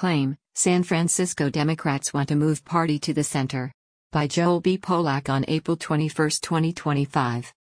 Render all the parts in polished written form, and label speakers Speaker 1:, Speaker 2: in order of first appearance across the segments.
Speaker 1: claim, San Francisco Democrats want to move party to the center. By Joel B. Polak on April 21, 2025.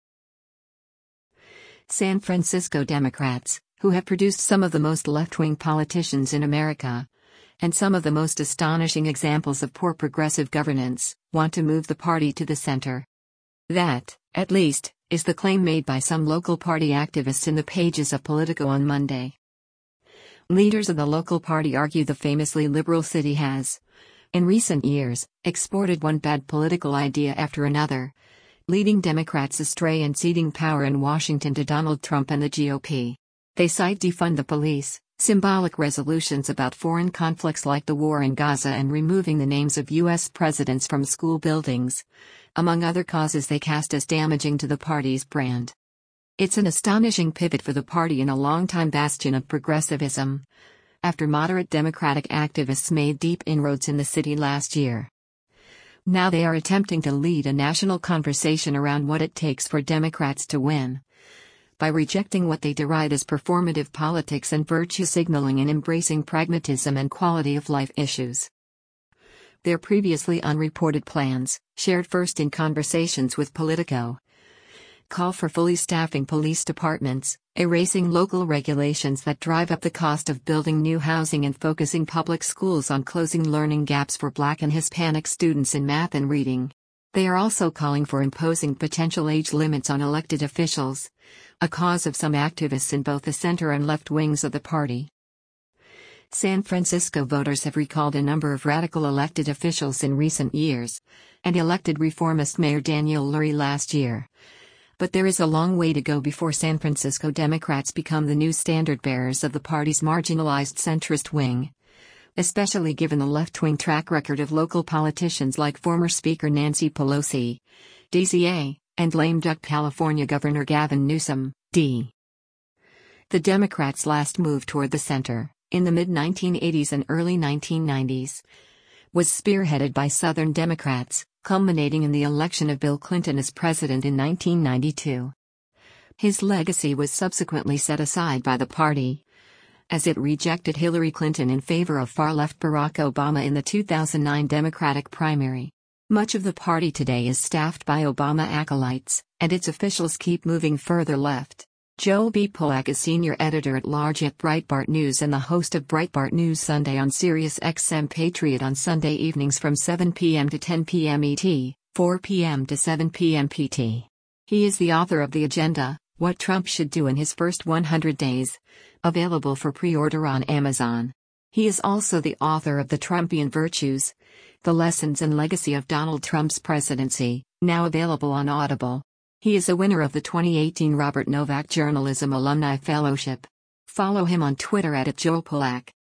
Speaker 1: San Francisco Democrats, who have produced some of the most left-wing politicians in America, and some of the most astonishing examples of poor progressive governance, want to move the party to the center. That, at least, is the claim made by some local party activists in the pages of Politico on Monday. Leaders of the local party argue the famously liberal city has, in recent years, exported one bad political idea after another, leading Democrats astray and ceding power in Washington to Donald Trump and the GOP. They cite defund the police, symbolic resolutions about foreign conflicts like the war in Gaza and removing the names of U.S. presidents from school buildings, among other causes they cast as damaging to the party's brand. It's an astonishing pivot for the party in a longtime bastion of progressivism, after moderate Democratic activists made deep inroads in the city last year. Now they are attempting to lead a national conversation around what it takes for Democrats to win, by rejecting what they deride as performative politics and virtue signaling and embracing pragmatism and quality of life issues. Their previously unreported plans, shared first in conversations with Politico, call for fully staffing police departments, erasing local regulations that drive up the cost of building new housing and focusing public schools on closing learning gaps for Black and Hispanic students in math and reading. They are also calling for imposing potential age limits on elected officials, a cause of some activists in both the center and left wings of the party. San Francisco voters have recalled a number of radical elected officials in recent years, and elected reformist Mayor Daniel Lurie last year. But there is a long way to go before San Francisco Democrats become the new standard-bearers of the party's marginalized centrist wing, especially given the left-wing track record of local politicians like former Speaker Nancy Pelosi, DCA, and lame duck California Governor Gavin Newsom, D. The Democrats' last move toward the center, in the mid-1980s and early 1990s, was spearheaded by Southern Democrats, culminating in the election of Bill Clinton as president in 1992. His legacy was subsequently set aside by the party, as it rejected Hillary Clinton in favor of far-left Barack Obama in the 2009 Democratic primary. Much of the party today is staffed by Obama acolytes, and its officials keep moving further left. Joel B. Polak is senior editor-at-large at Breitbart News and the host of Breitbart News Sunday on Sirius XM Patriot on Sunday evenings from 7 p.m. to 10 p.m. ET, 4 p.m. to 7 p.m. PT. He is the author of The Agenda, What Trump Should Do in His First 100 Days, available for pre-order on Amazon. He is also the author of The Trumpian Virtues, The Lessons and Legacy of Donald Trump's Presidency, now available on Audible. He is a winner of the 2018 Robert Novak Journalism Alumni Fellowship. Follow him on Twitter @JoelPolak.